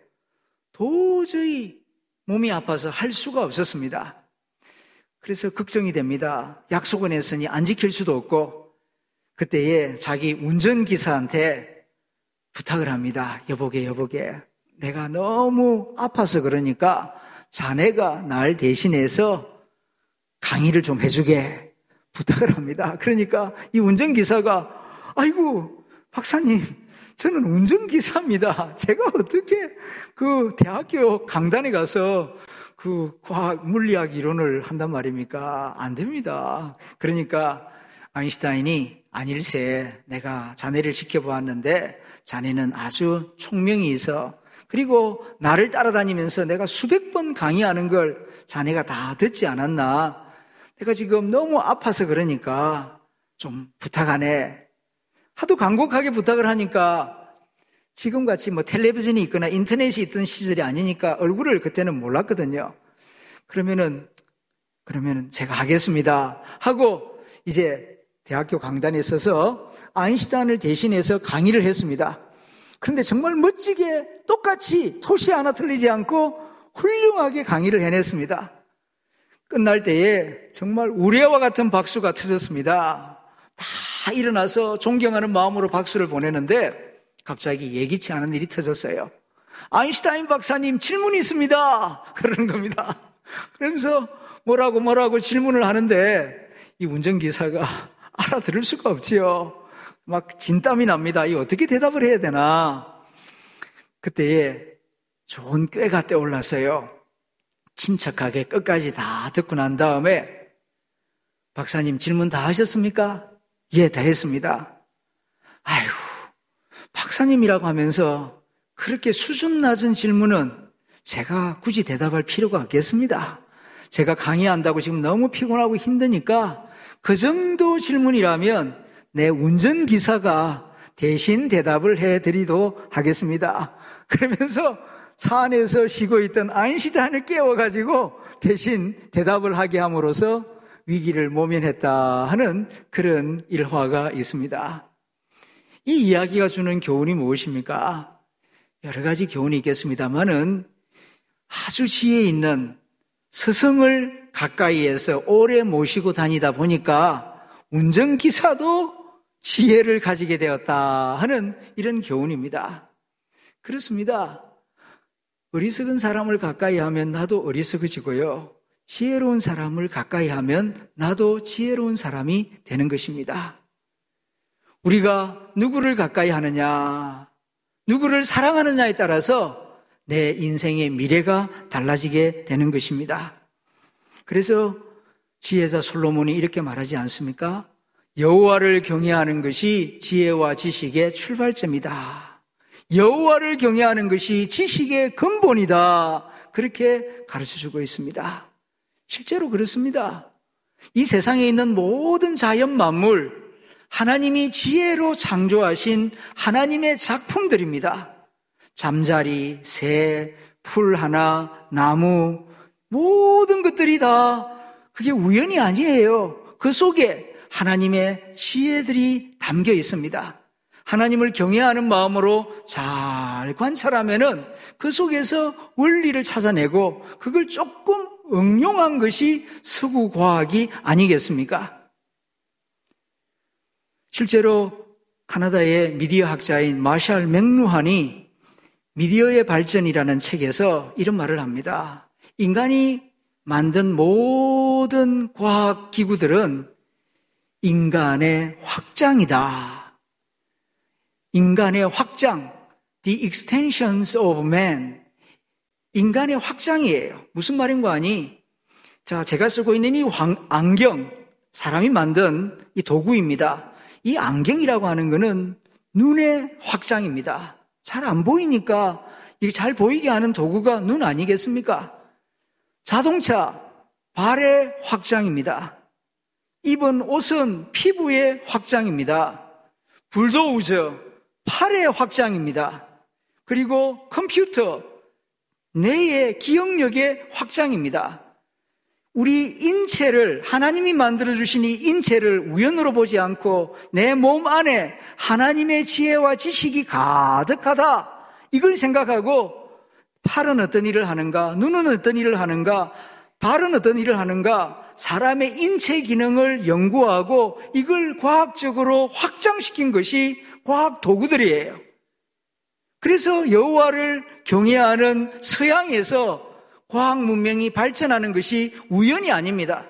도저히 몸이 아파서 할 수가 없었습니다. 그래서 걱정이 됩니다. 약속은 했으니 안 지킬 수도 없고 그때에 자기 운전기사한테 부탁을 합니다. 여보게 여보게 내가 너무 아파서 그러니까 자네가 날 대신해서 강의를 좀 해주게 부탁을 합니다. 그러니까 이 운전기사가 아이고 박사님 저는 운전기사입니다. 제가 어떻게 그 대학교 강단에 가서 그 과학 물리학 이론을 한단 말입니까? 안 됩니다. 그러니까 아인슈타인이 아닐세 내가 자네를 지켜보았는데 자네는 아주 총명이 있어. 그리고 나를 따라다니면서 내가 수백 번 강의하는 걸 자네가 다 듣지 않았나? 내가 지금 너무 아파서 그러니까 좀 부탁하네. 하도 간곡하게 부탁을 하니까 지금같이 뭐 텔레비전이 있거나 인터넷이 있던 시절이 아니니까 얼굴을 그때는 몰랐거든요. 그러면은, 그러면은 제가 하겠습니다. 하고 이제 대학교 강단에 서서 아인슈타인을 대신해서 강의를 했습니다. 그런데 정말 멋지게 똑같이 토시 하나 틀리지 않고 훌륭하게 강의를 해냈습니다. 끝날 때에 정말 우레와 같은 박수가 터졌습니다. 다 일어나서 존경하는 마음으로 박수를 보내는데 갑자기 예기치 않은 일이 터졌어요. 아인슈타인 박사님 질문이 있습니다. 그러는 겁니다. 그러면서 뭐라고 뭐라고 질문을 하는데 이 운전기사가 알아들을 수가 없지요. 막 진땀이 납니다. 이 어떻게 대답을 해야 되나. 그때에 좋은 꾀가 떠올랐어요. 침착하게 끝까지 다 듣고 난 다음에 박사님 질문 다 하셨습니까? 예, 다 했습니다. 아이고, 박사님이라고 하면서 그렇게 수준 낮은 질문은 제가 굳이 대답할 필요가 없겠습니다. 제가 강의한다고 지금 너무 피곤하고 힘드니까 그 정도 질문이라면 내 운전기사가 대신 대답을 해드리도록 하겠습니다. 그러면서 차 안에서 쉬고 있던 아인슈타인을 깨워가지고 대신 대답을 하게 함으로써 위기를 모면했다 하는 그런 일화가 있습니다. 이 이야기가 주는 교훈이 무엇입니까? 여러 가지 교훈이 있겠습니다만은 아주 지혜 있는 스승을 가까이에서 오래 모시고 다니다 보니까 운전기사도 지혜를 가지게 되었다 하는 이런 교훈입니다. 그렇습니다. 어리석은 사람을 가까이 하면 나도 어리석어지고요. 지혜로운 사람을 가까이 하면 나도 지혜로운 사람이 되는 것입니다. 우리가 누구를 가까이 하느냐, 누구를 사랑하느냐에 따라서 내 인생의 미래가 달라지게 되는 것입니다. 그래서 지혜자 솔로몬이 이렇게 말하지 않습니까? 여호와를 경외하는 것이 지혜와 지식의 출발점이다. 여호와를 경외하는 것이 지식의 근본이다. 그렇게 가르쳐주고 있습니다. 실제로 그렇습니다. 이 세상에 있는 모든 자연 만물, 하나님이 지혜로 창조하신 하나님의 작품들입니다. 잠자리, 새, 풀 하나, 나무, 모든 것들이 다 그게 우연이 아니에요. 그 속에 하나님의 지혜들이 담겨 있습니다. 하나님을 경외하는 마음으로 잘 관찰하면은 그 속에서 원리를 찾아내고 그걸 조금 응용한 것이 서구 과학이 아니겠습니까? 실제로 카나다의 미디어 학자인 마샬 맥루한이 미디어의 발전이라는 책에서 이런 말을 합니다. 인간이 만든 모든 과학 기구들은 인간의 확장이다. 인간의 확장, the extensions of man. 인간의 확장이에요. 무슨 말인 거 아니? 자, 제가 쓰고 있는 이 황, 안경, 사람이 만든 이 도구입니다. 이 안경이라고 하는 거는 눈의 확장입니다. 잘 안 보이니까 이게 잘 보이게 하는 도구가 눈 아니겠습니까? 자동차, 발의 확장입니다. 입은 옷은 피부의 확장입니다. 불도우저, 팔의 확장입니다. 그리고 컴퓨터, 뇌의 기억력의 확장입니다. 우리 인체를, 하나님이 만들어주신 이 인체를 우연으로 보지 않고 내 몸 안에 하나님의 지혜와 지식이 가득하다. 이걸 생각하고 팔은 어떤 일을 하는가, 눈은 어떤 일을 하는가, 발은 어떤 일을 하는가, 사람의 인체 기능을 연구하고 이걸 과학적으로 확장시킨 것이 과학 도구들이에요. 그래서 여호와를 경외하는 서양에서 과학 문명이 발전하는 것이 우연이 아닙니다.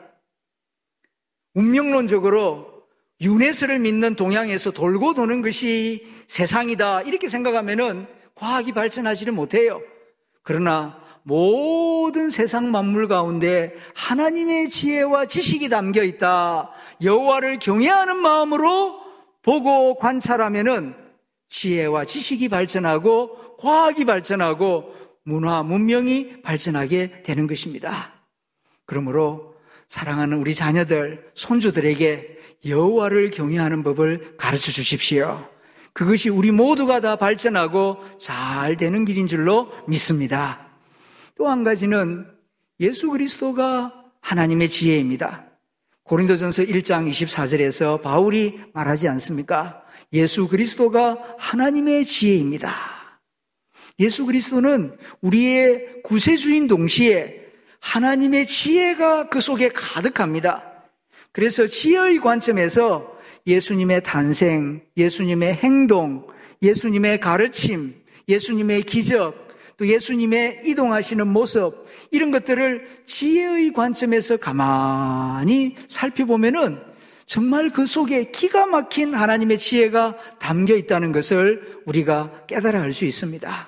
운명론적으로 유네스를 믿는 동양에서 돌고 도는 것이 세상이다 이렇게 생각하면은 과학이 발전하지를 못해요. 그러나 모든 세상 만물 가운데 하나님의 지혜와 지식이 담겨 있다. 여호와를 경외하는 마음으로 보고 관찰하면은 지혜와 지식이 발전하고 과학이 발전하고 문화, 문명이 발전하게 되는 것입니다. 그러므로 사랑하는 우리 자녀들, 손주들에게 여호와를 경외하는 법을 가르쳐 주십시오. 그것이 우리 모두가 다 발전하고 잘 되는 길인 줄로 믿습니다. 또 한 가지는 예수 그리스도가 하나님의 지혜입니다. 고린도전서 일 장 이십사 절에서 바울이 말하지 않습니까? 예수 그리스도가 하나님의 지혜입니다. 예수 그리스도는 우리의 구세주인 동시에 하나님의 지혜가 그 속에 가득합니다. 그래서 지혜의 관점에서 예수님의 탄생, 예수님의 행동, 예수님의 가르침, 예수님의 기적, 또 예수님의 이동하시는 모습, 이런 것들을 지혜의 관점에서 가만히 살펴보면은 정말 그 속에 기가 막힌 하나님의 지혜가 담겨 있다는 것을 우리가 깨달아 알 수 있습니다.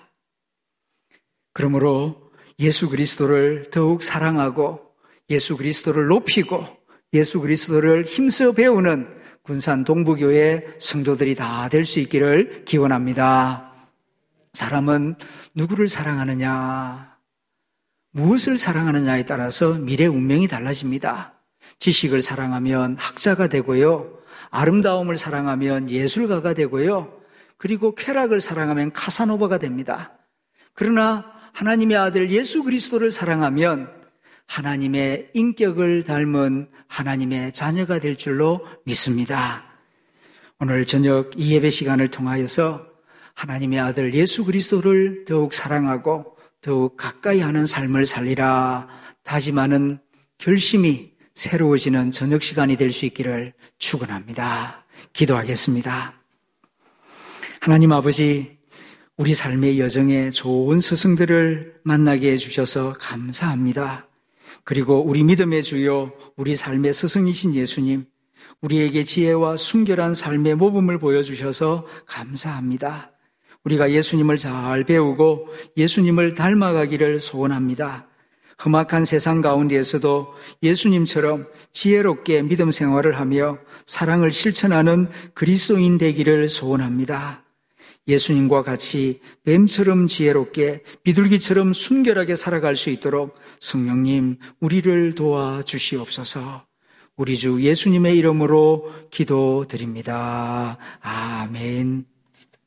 그러므로 예수 그리스도를 더욱 사랑하고 예수 그리스도를 높이고 예수 그리스도를 힘써 배우는 군산 동부교회 성도들이 다 될 수 있기를 기원합니다. 사람은 누구를 사랑하느냐, 무엇을 사랑하느냐에 따라서 미래 운명이 달라집니다. 지식을 사랑하면 학자가 되고요, 아름다움을 사랑하면 예술가가 되고요, 그리고 쾌락을 사랑하면 카사노바가 됩니다. 그러나 하나님의 아들 예수 그리스도를 사랑하면 하나님의 인격을 닮은 하나님의 자녀가 될 줄로 믿습니다. 오늘 저녁 이 예배 시간을 통하여서 하나님의 아들 예수 그리스도를 더욱 사랑하고 더욱 가까이 하는 삶을 살리라 다짐하는 결심이 새로워지는 저녁 시간이 될 수 있기를 축원합니다. 기도하겠습니다. 하나님 아버지, 우리 삶의 여정에 좋은 스승들을 만나게 해주셔서 감사합니다. 그리고 우리 믿음의 주요, 우리 삶의 스승이신 예수님, 우리에게 지혜와 순결한 삶의 모범을 보여주셔서 감사합니다. 우리가 예수님을 잘 배우고 예수님을 닮아가기를 소원합니다. 험악한 세상 가운데에서도 예수님처럼 지혜롭게 믿음 생활을 하며 사랑을 실천하는 그리스도인 되기를 소원합니다. 예수님과 같이 뱀처럼 지혜롭게 비둘기처럼 순결하게 살아갈 수 있도록 성령님 우리를 도와주시옵소서. 우리 주 예수님의 이름으로 기도드립니다. 아멘.